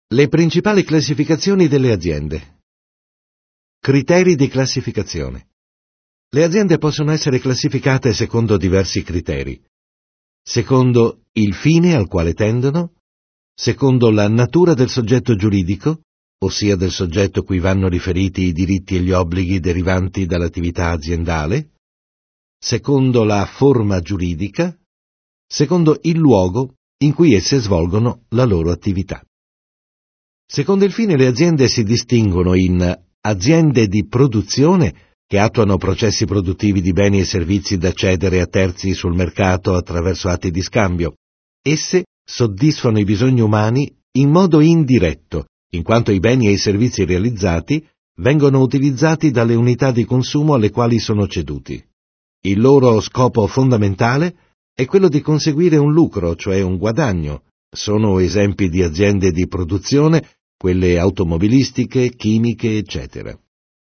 Le principali classificazioni delle aziende. Criteri di classificazione. Le aziende possono essere classificate secondo diversi criteri. Secondo il fine al quale tendono, secondo la natura del soggetto giuridico, ossia del soggetto cui vanno riferiti i diritti e gli obblighi derivanti dall'attività aziendale, secondo la forma giuridica, secondo il luogo in cui esse svolgono la loro attività. Secondo il fine le aziende si distinguono in aziende di produzione che attuano processi produttivi di beni e servizi da cedere a terzi sul mercato attraverso atti di scambio. Esse soddisfano i bisogni umani in modo indiretto, in quanto i beni e i servizi realizzati vengono utilizzati dalle unità di consumo alle quali sono ceduti. Il loro scopo fondamentale è quello di conseguire un lucro, cioè un guadagno. Sono esempi di aziende di produzione quelle automobilistiche, chimiche, eccetera.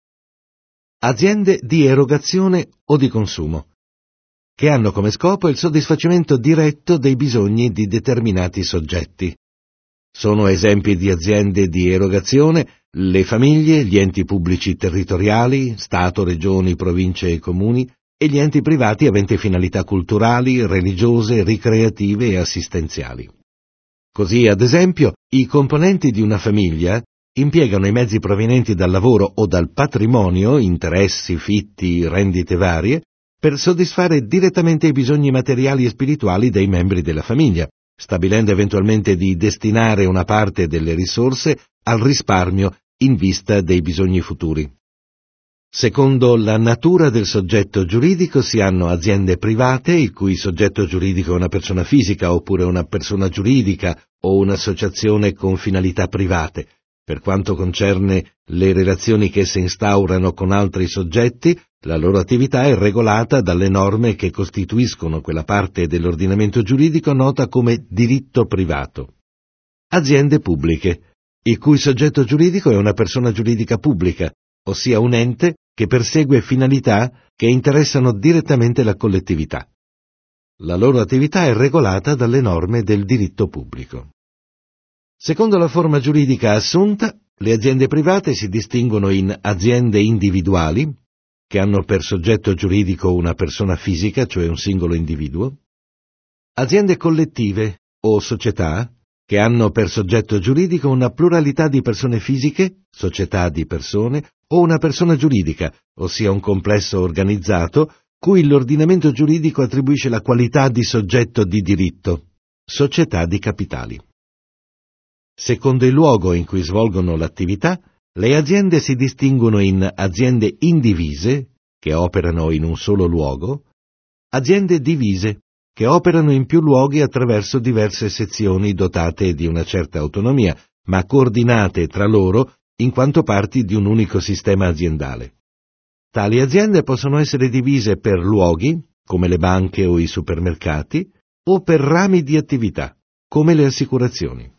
Aziende di erogazione o di consumo, che hanno come scopo il soddisfacimento diretto dei bisogni di determinati soggetti. Sono esempi di aziende di erogazione le famiglie, gli enti pubblici territoriali, Stato, regioni, province e comuni, e gli enti privati aventi finalità culturali, religiose, ricreative e assistenziali. Così, ad esempio, i componenti di una famiglia impiegano i mezzi provenienti dal lavoro o dal patrimonio, interessi, fitti, rendite varie, per soddisfare direttamente i bisogni materiali e spirituali dei membri della famiglia, stabilendo eventualmente di destinare una parte delle risorse al risparmio in vista dei bisogni futuri. Secondo la natura del soggetto giuridico si hanno aziende private, il cui soggetto giuridico è una persona fisica oppure una persona giuridica o un'associazione con finalità private. Per quanto concerne le relazioni che esse instaurano con altri soggetti, la loro attività è regolata dalle norme che costituiscono quella parte dell'ordinamento giuridico nota come diritto privato. Aziende pubbliche, il cui soggetto giuridico è una persona giuridica pubblica, ossia un ente che persegue finalità che interessano direttamente la collettività. La loro attività è regolata dalle norme del diritto pubblico. Secondo la forma giuridica assunta, le aziende private si distinguono in aziende individuali, che hanno per soggetto giuridico una persona fisica, cioè un singolo individuo, aziende collettive o società, che hanno per soggetto giuridico una pluralità di persone fisiche, società di persone, o una persona giuridica, ossia un complesso organizzato, cui l'ordinamento giuridico attribuisce la qualità di soggetto di diritto, società di capitali. Secondo il luogo in cui svolgono l'attività, le aziende si distinguono in aziende indivise, che operano in un solo luogo, aziende divise, che operano in più luoghi attraverso diverse sezioni dotate di una certa autonomia, ma coordinate tra loro in quanto parti di un unico sistema aziendale. Tali aziende possono essere divise per luoghi, come le banche o i supermercati, o per rami di attività, come le assicurazioni.